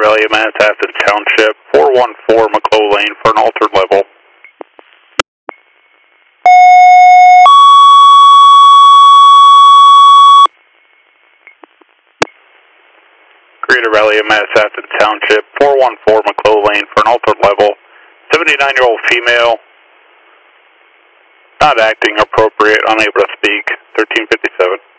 Rally Manhattan Township, 414 McClough Lane for an altered level. Create a rally in Manhattan Township, 414 McClough Lane for an altered level. 79-year-old female, not acting appropriate, unable to speak, 1357.